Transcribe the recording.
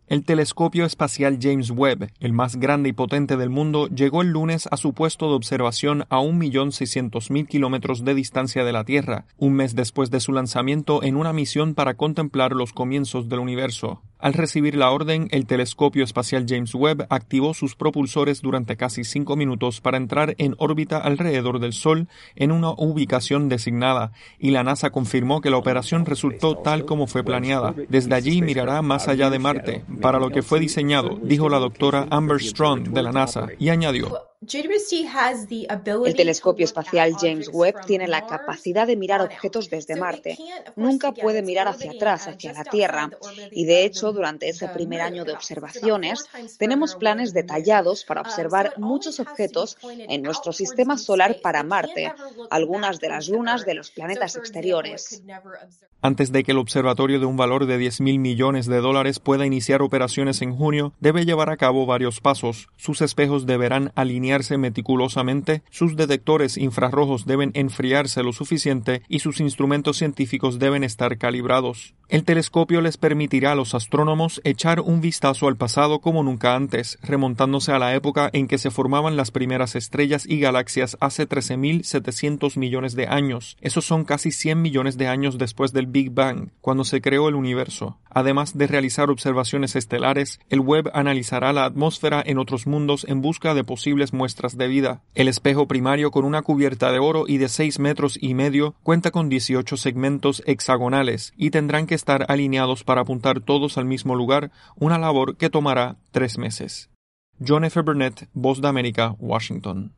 El telescopio espacial James Webb, el más grande y potente del mundo, llegó el lunes a su puesto de observación a 1.600.000 kilómetros de distancia de la Tierra, un mes después de su lanzamiento en una misión para contemplar los comienzos del universo. Al recibir la orden, el telescopio espacial James Webb activó sus propulsores durante casi 5 minutos para entrar en órbita alrededor del Sol en una ubicación designada, y la NASA confirmó que la operación resultó tal como fue planeada. Desde allí mirará más allá de Marte, para lo que fue diseñado, dijo la doctora Amber Strong de la NASA, y añadió: El telescopio espacial James Webb tiene la capacidad de mirar objetos desde Marte. Nunca puede mirar hacia atrás, hacia la Tierra. Y de hecho, durante ese primer año de observaciones, tenemos planes detallados para observar muchos objetos en nuestro sistema solar para Marte, algunas de las lunas de los planetas exteriores. Antes de que el observatorio de un valor de $10.000 millones pueda iniciar operaciones en junio, debe llevar a cabo varios pasos. Sus espejos deberán alinearse meticulosamente, sus detectores infrarrojos deben enfriarse lo suficiente y sus instrumentos científicos deben estar calibrados. El telescopio les permitirá a los astrónomos echar un vistazo al pasado como nunca antes, remontándose a la época en que se formaban las primeras estrellas y galaxias hace 13.700 millones de años. Esos son casi 100 millones de años después del Big Bang, cuando se creó el universo. Además de realizar observaciones estelares, el Webb analizará la atmósfera en otros mundos en busca de posibles muestras de vida. El espejo primario, con una cubierta de oro y de 6,5 metros, cuenta con 18 segmentos hexagonales y tendrán que estar alineados para apuntar todos al mismo lugar, una labor que tomará 3 meses. John F. Burnett, Voz de América, Washington.